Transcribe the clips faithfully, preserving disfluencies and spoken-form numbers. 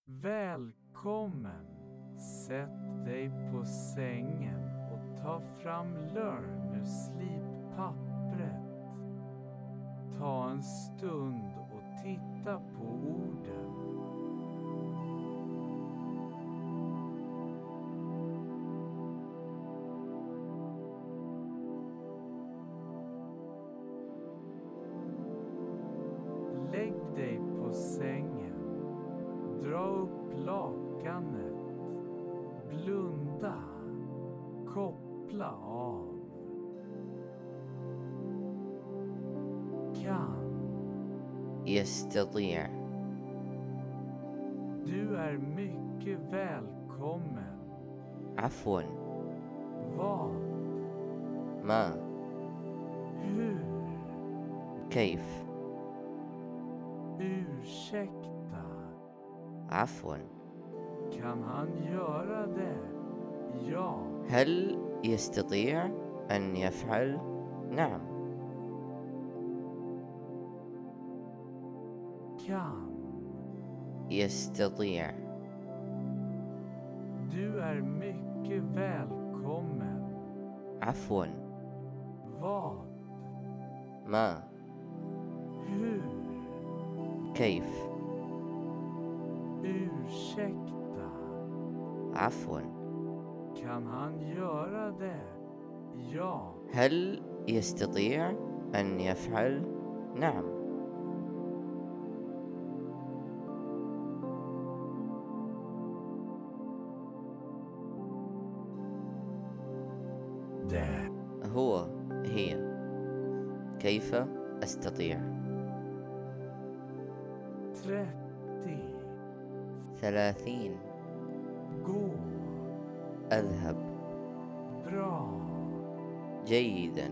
Välkommen! Sätt dig på sängen och ta fram Learn ur slippappret. Ta en stund och titta på orden. Lägg dig på sängen. Dra upp lakanet. Blunda. Koppla av. Kan. يستطيع. Du är mycket välkommen. عفوا. Vad? ما. Hur? كيف. Ursäkta. عفوا. Kan han göra det? Ja. هل يستطيع أن يفعل؟ نعم. Kan. يستطيع. Du är mycket välkommen. عفوا. Vad? ما. Hur? كيف. Ursäkta. عفوا. Kan han göra det? Ja. هل يستطيع أن يفعل؟ نعم. Det. هو. هي. كيف أستطيع؟ trettio. ثلاثين. Gå. أذهب. Bra. جيدا.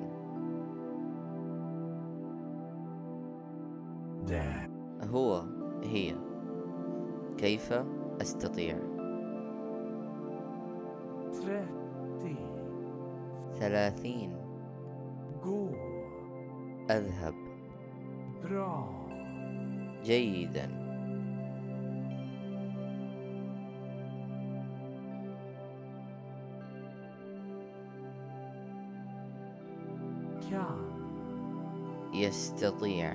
Det. هو. هي. كيف أستطيع؟ trettio. ثلاثين. Gå. أذهب. Bra. جيدا. Kan. يستطيع.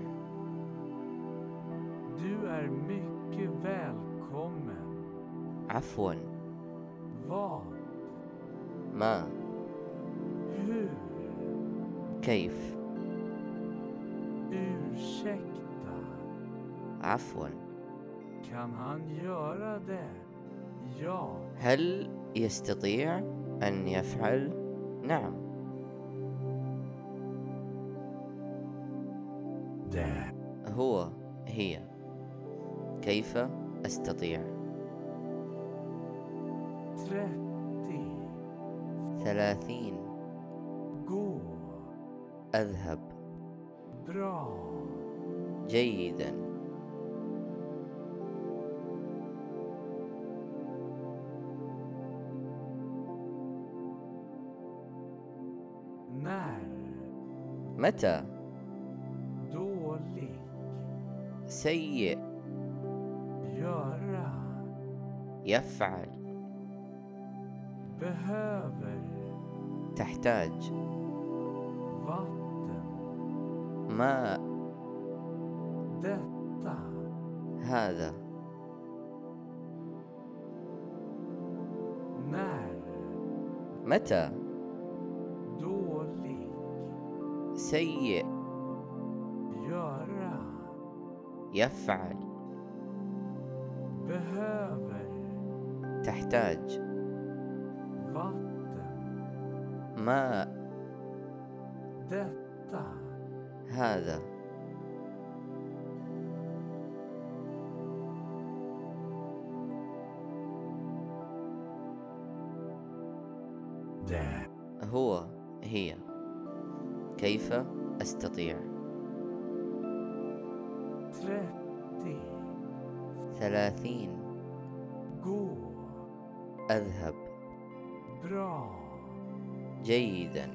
Du är mycket välkommen. عفوا. Vad? ما. Hur? كيف. Ursäkta. عفوا. Kan han göra det? Ja. هل يستطيع أن يفعل؟ نعم. Det. هو. هي. كيف أستطيع؟ trettio. ثلاثين. Gå. أذهب. Bra. جيدا. När. متى. Dålig. سيء. Göra. يفعل. Behöver. تحتاج. Vatten. ماء. Detta. هذا. När. متى. Dålig. سيء. Göra. يفعل. Behöver. تحتاج. Vatten. ماء. Detta. هذا. Det. هو. هي. كيف أستطيع؟ trettio. ثلاثين. Gå. أذهب. Bra. جيدا.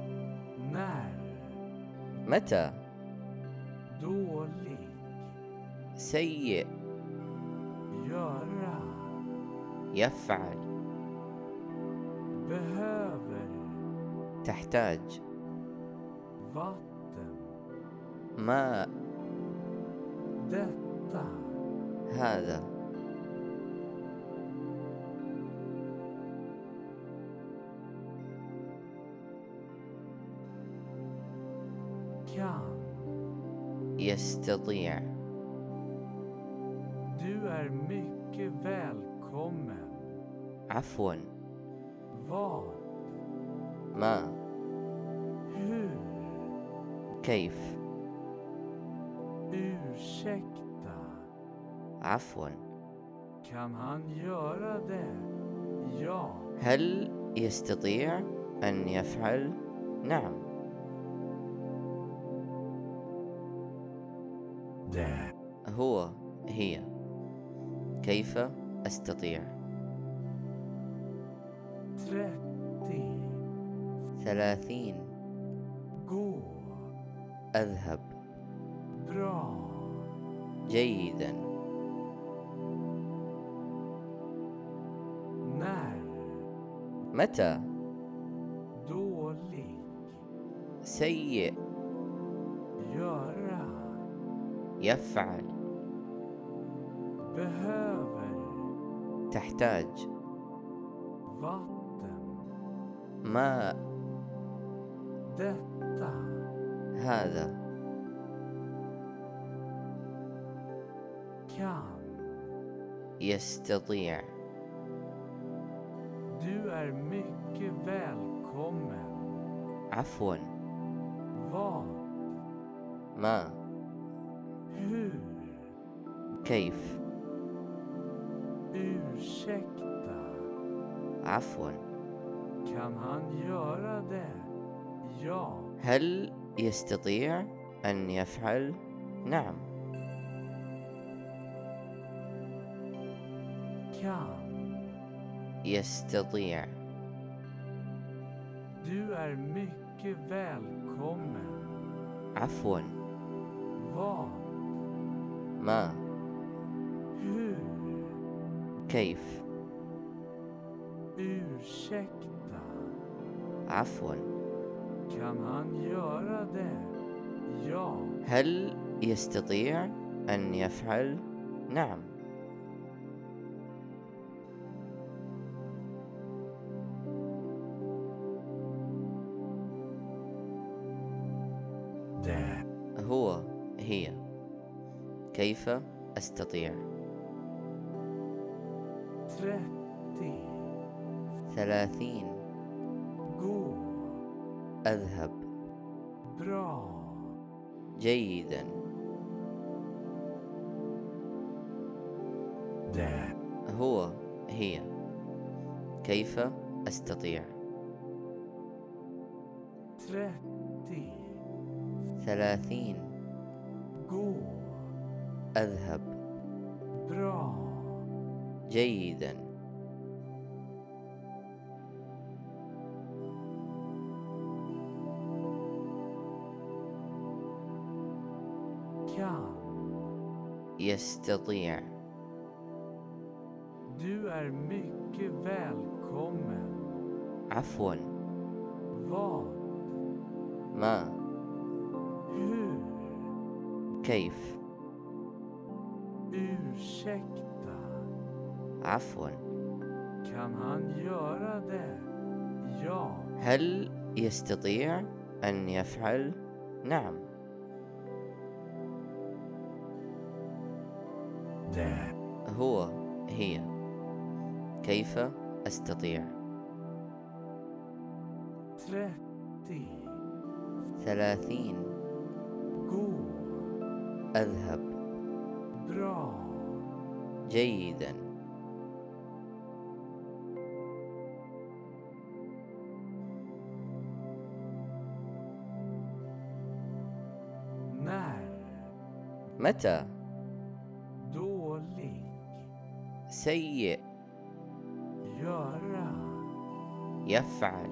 När. متى؟ Dålig. سيء. göra, يفعل. behöver, تحتاج. vatten, ماء. detta, هذا. kan. يستطيع. Du är mycket välkommen. عفوا. Vad, ما. hur, كيف. ursäkta. عفوا. Kan han göra det? Ja. هل يستطيع أن يفعل؟ نعم. Det. هو. هي. كيف أستطيع؟ trettio. ثلاثين. Gå. أذهب. Bra. جيدا. När. متى؟ Dålig. سيء. Göra. يفعل. Behöver. تحتاج. Vatten. ماء. Detta. هذا. Kan. يستطيع. Du är mycket välkommen. عفوا. Vad, ما. hur, كيف. ursäkta. عفوا. Kan han göra det? Ja. هل يستطيع أن يفعل؟ نعم. Kan. يستطيع. Du är mycket välkommen. عفوا. Vad, ما. hur, كيف. ursäkta. عفوا. Kan han göra det? Ja. هل يستطيع أن يفعل؟ نعم. Det. هو. هي. كيف أستطيع؟ trettio. ثلاثين. Gå. أذهب. Bra. جيدا. Det. هو. هي. كيف أستطيع؟ trettio. ثلاثين. Gå. أذهب. Bra. جيدا. Kan. يستطيع. Du är mycket välkommen. عفوا. Vad, ما. hur, كيف. ursäkta. عفوا. Kan han göra det? Ja. هل يستطيع أن يفعل؟ نعم. Det. هو. هي. كيف أستطيع؟ trettio. ثلاثين. Gå. أذهب. Bra. جيدا. När. متى؟ Dålig. سيء. Göra. يفعل.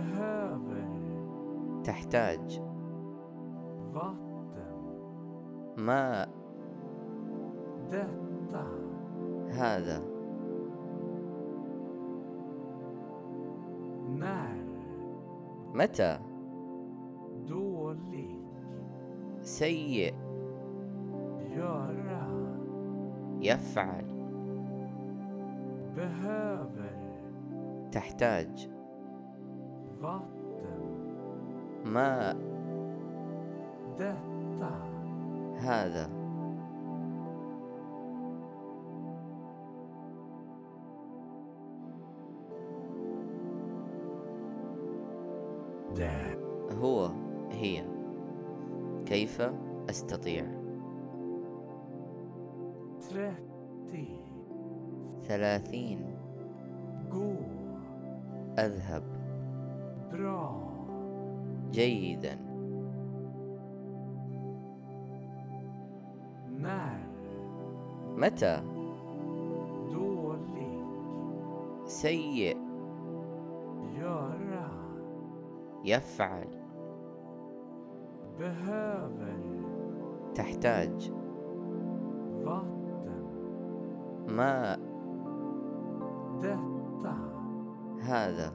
Behöver. تحتاج. Vatten. ما detta, هذا när, متى dålig, سيء göra, يفعل behöver, تحتاج vatten, ماء detta, هذا det, هو هي كيف أستطيع trettio, ثلاثين gå, أذهب bra, جيدا när, متى dålig, سيء göra, يفعل behöver, تحتاج vatten, ماء detta, هذا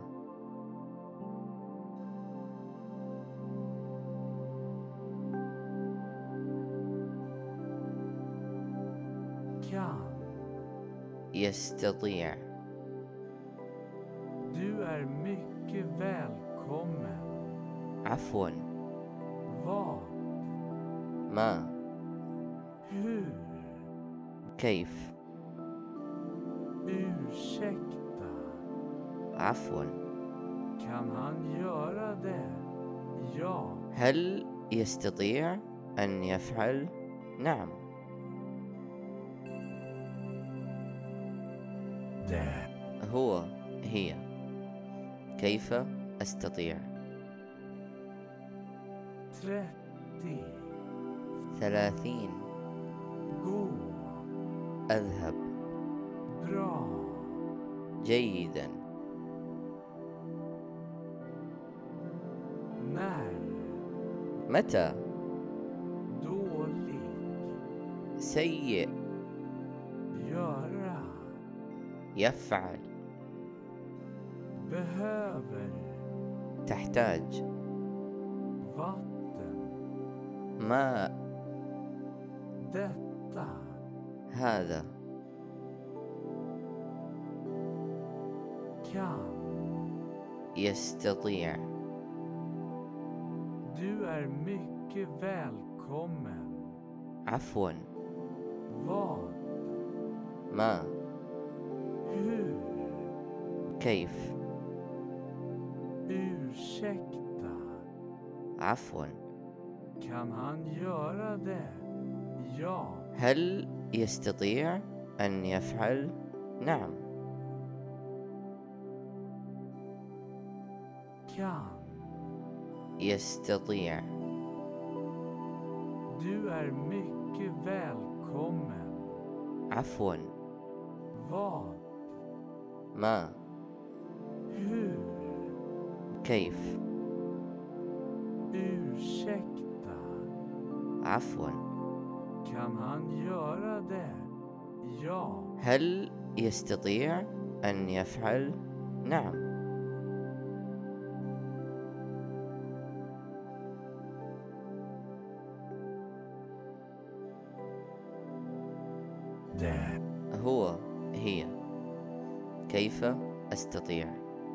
kan, يستطيع du är mycket välkommen, عفوا vad, ما hur, كيف ursäkta, عفوا kan han göra det? Ja, هل يستطيع أن يفعل؟ نعم det, هو هي كيف أستطيع trettio, ثلاثين gå, أذهب bra, جيدا när, متى dålig, سيء göra, يفعل behöver, تحتاج vatten, ماء detta, هذا kan, يستطيع du är mycket välkommen, عفوا vad, ما hur, كيف ursäkta, عفوا kan han göra det? Ja, هل يستطيع أن يفعل؟ نعم kan, يستطيع du är mycket välkommen, عفوا vad, ما hur, كيف ursäkta, عفوا kan han göra det? Ja, هل يستطيع أن يفعل؟ نعم det, هو هي كيف أستطيع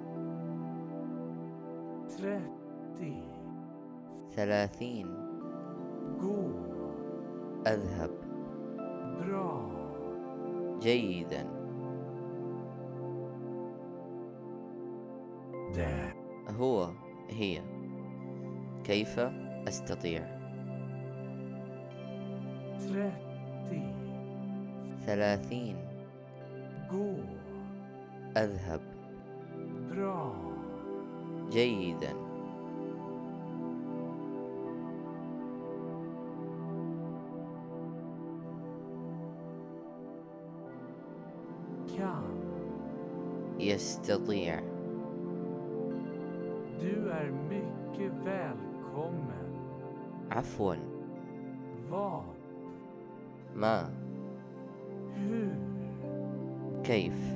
trettio, ثلاثين gå, أذهب bra, جيدا det, هو هي كيف أستطيع trettio, ثلاثين gå, أذهب bra, جيدا kan, يستطيع du är mycket välkommen, عفوا vad, ما. Hur? كيف.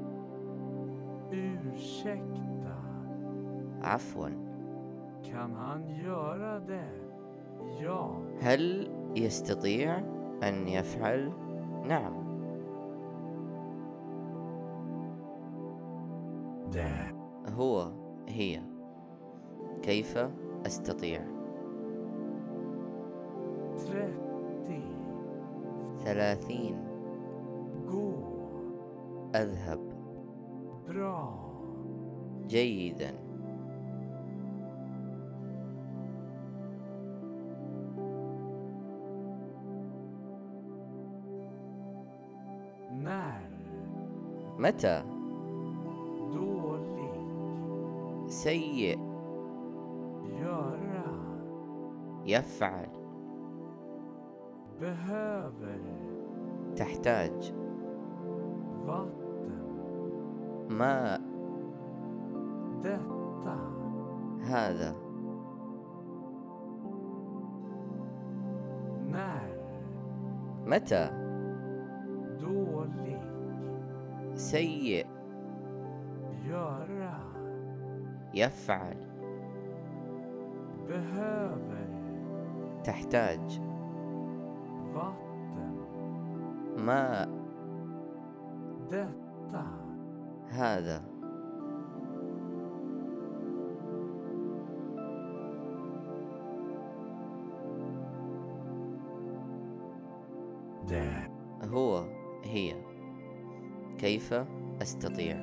Ursäkta. عفوا. Kan han göra det? Ja. هل يستطيع أن يفعل؟ نعم. Det. هو. هي. كيف أستطيع؟ trettio. ثلاثين. Gå. أذهب. Bra. جيدا. När? متى؟ Dålig. سيء. Göra. يفعل. Behöver. تحتاج. Vatten. ماء. Detta. هذا. När? متى؟ Dålig. سيء. Göra. يفعل. Behöver. تحتاج. Vatten. ماء. Detta. هذا. Det. هو. هي. كيف أستطيع؟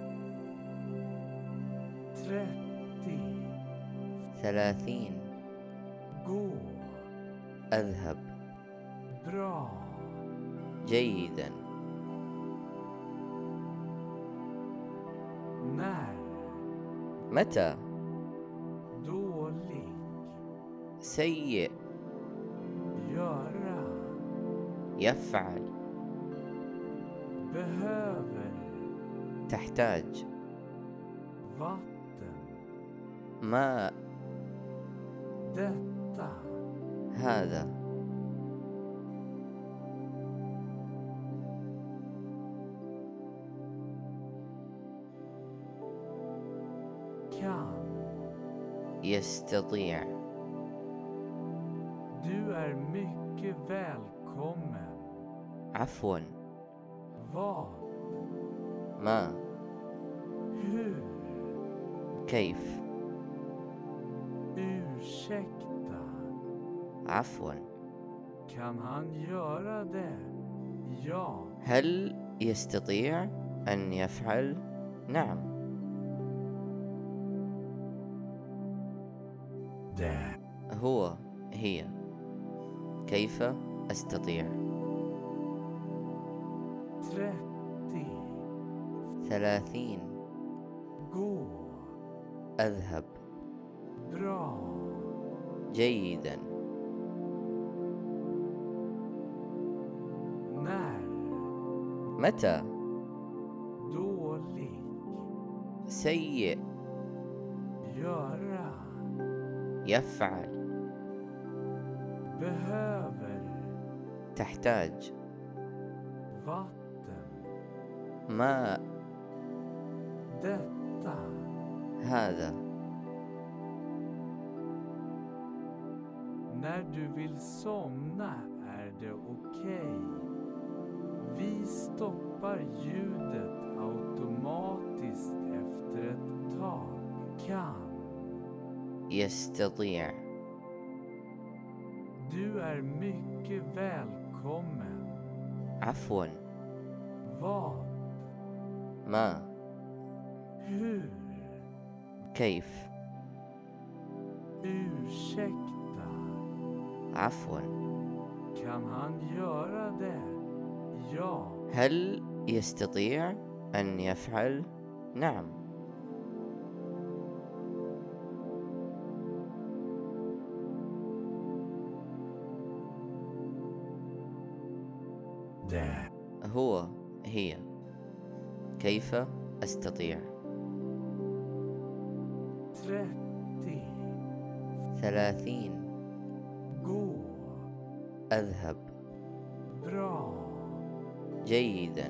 trettio. ثلاثين. Gå. أذهب. Bra. جيدا. När? متى؟ Dålig. سيء. Göra. يفعل. Behöver. تحتاج. Vatten. ماء. Detta. هذا. Kan. يستطيع. Du är mycket välkommen. عفوا. Vad? ما. Hur? كيف. Ursäkta. عفوا. Kan han göra det? Ja. هل يستطيع أن يفعل؟ نعم. Det. هو. هي. كيف أستطيع؟ trettio. ثلاثين. Gå. أذهب. Bra. جيدا. När? متى؟ Dålig. سيء. Göra. يفعل. Behöver. تحتاج. Vatten. ماء. Detta. هذا. När du vill somna är det okej. Vi stoppar ljudet automatiskt efter ett tag. Kan. يستطيع. Du är mycket välkommen. عفوا. Vad? ما. Hur? كيف. Ursäkta. عفوا. Kan han göra det? Ja. هل يستطيع أن يفعل؟ نعم. Det. هو. هي. كيف أستطيع؟ trettio. ثلاثين. Gå. أذهب. Bra. جيدا.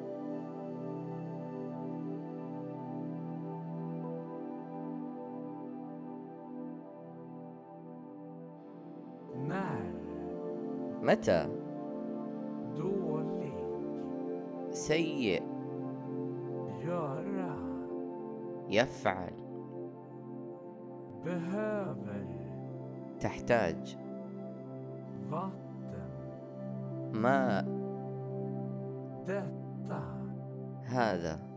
När. متى؟ Dålig. سيء. Göra. يفعل. Behöver. تحتاج. Vatten. ماء. Detta. هذا.